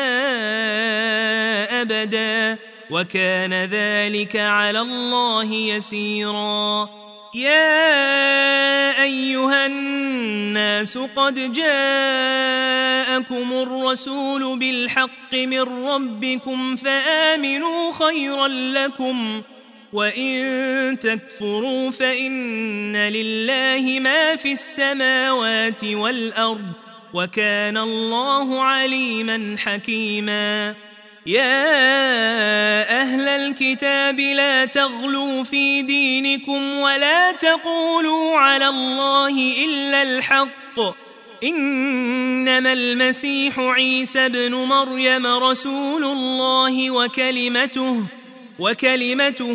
أبدا وكان ذلك على الله يسيرا يا أيها الناس قد جاءكم الرسول بالحق من ربكم فآمنوا خيرا لكم وإن تكفروا فإن لله ما في السماوات والأرض وكان الله عليما حكيما يا أهل الكتاب لا تغلوا في دينكم ولا تقولوا على الله إلا الحق إنما المسيح عيسى ابن مريم رسول الله وكلمته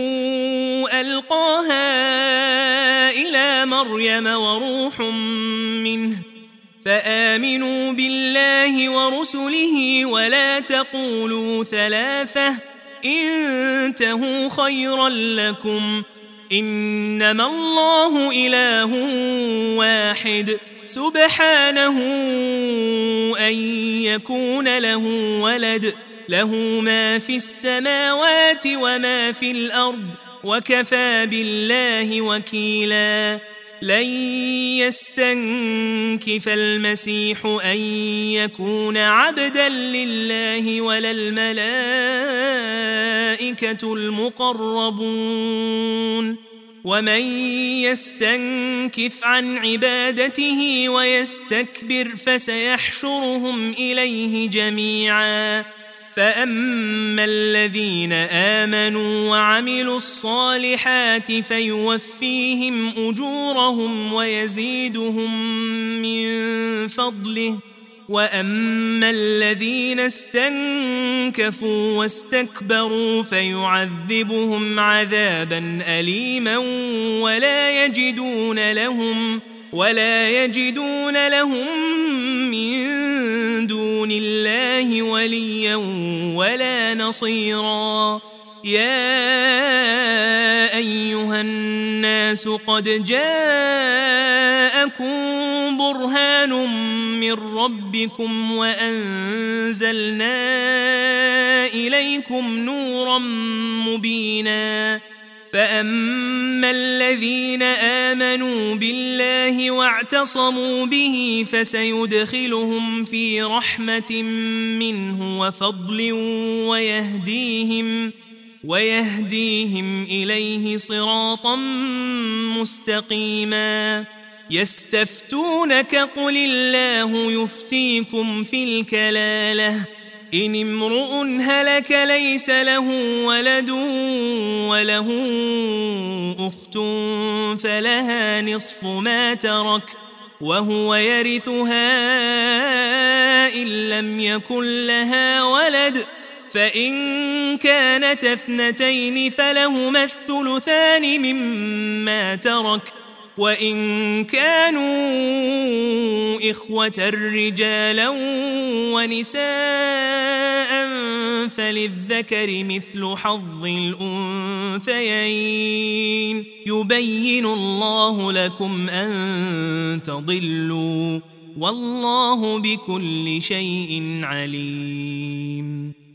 ألقاها إلى مريم وروح منه فآمنوا بالله ورسله ولا تقولوا ثلاثة انتهوا خيرا لكم إنما الله إله واحد سبحانه أن يكون له ولد له ما في السماوات وما في الأرض وكفى بالله وكيلا لن يستنكف المسيح أن يكون عبدا لله ولا الملائكة المقربون ومن يستنكف عن عبادته ويستكبر فسيحشرهم إليه جميعا فأما الذين آمنوا وعملوا الصالحات فيوفيهم أجورهم ويزيدهم من فضله وأما الذين استنكفوا واستكبروا فيعذبهم عذابا أليما ولا يجدون لهم من دون الله وليا ولا نصيرا يا أيها الناس قد جاءكم برهان من ربكم وأنزلنا إليكم نورا مبينا فأما الذين آمنوا بالله واعتصموا به فسيدخلهم في رحمة منه وفضل ويهديهم إليه صراطا مستقيما يستفتونك قل الله يفتيكم في الكلالة إن امرؤ هلك ليس له ولد وله أخت فلها نصف ما ترك وهو يرثها إن لم يكن لها ولد فإن كانت اثنتين فلهما الثلثان مما ترك وإن كانوا إخوة رجالا ونساء فللذكر مثل حظ الأنثيين يبين الله لكم أن تضلوا والله بكل شيء عليم